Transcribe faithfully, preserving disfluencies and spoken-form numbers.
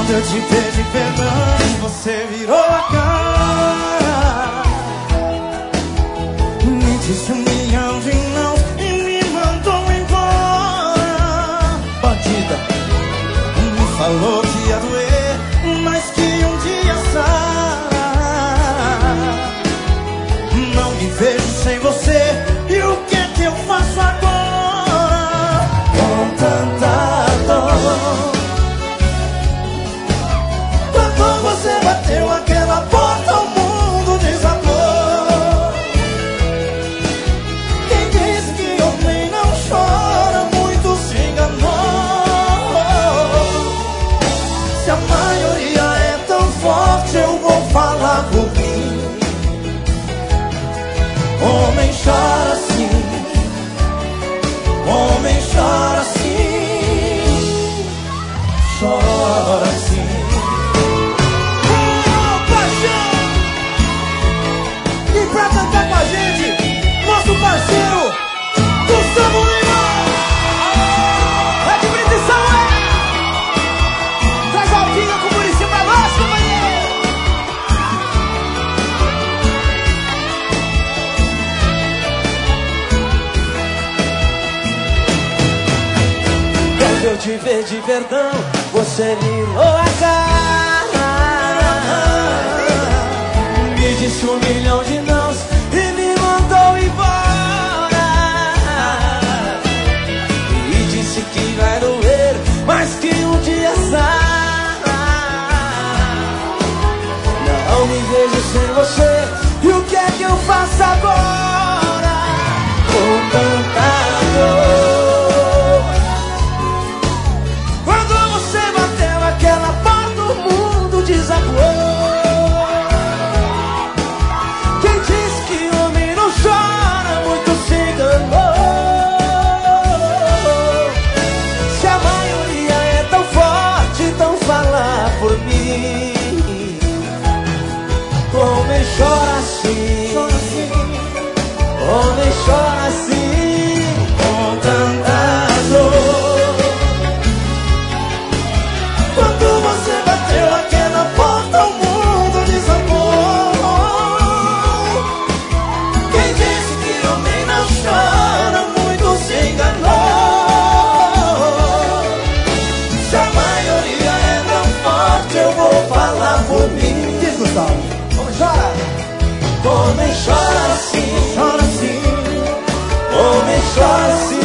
Quando eu te pedi perdão, você virou a cara, me disse um milhão de não e me mandou embora. Bandida, me falou que ia doer, mas que um dia sara. Não me vejo sem você, e o que é que eu faço agora? Com tanta dor. Quando você bateu aquela porta, o mundo desabou. Quem disse que homem não chora, muito se enganou. Se a maioria é tão forte, eu vou falar por mim. Homem chora assim, homem chora assim, chora assim. E pra cantar com a gente, nosso parceiro Gustavo Lima. É de Brito e Samuel. Traz Aldinha com o Muricy pra nós, companheiro. Quando eu te pedi perdão, você virou a cara, me disse um milhão de nãos e me mandou embora. E disse que vai doer, mas que um dia sara. Não me vejo sem você, e o que é que eu faço agora? Com tanta dor. Quando você bateu aquela porta, o mundo desabou. Homem chora assim, chora assim, homem chora assim, com tanta dor. Quando você bateu aquela porta, o mundo desabou. Quem disse que homem não chora, muito se enganou. Se a maioria é tão forte, eu vou falar por mim. Diz, Gustavo. Chora, homem chora assim, chora assim, homem chora assim.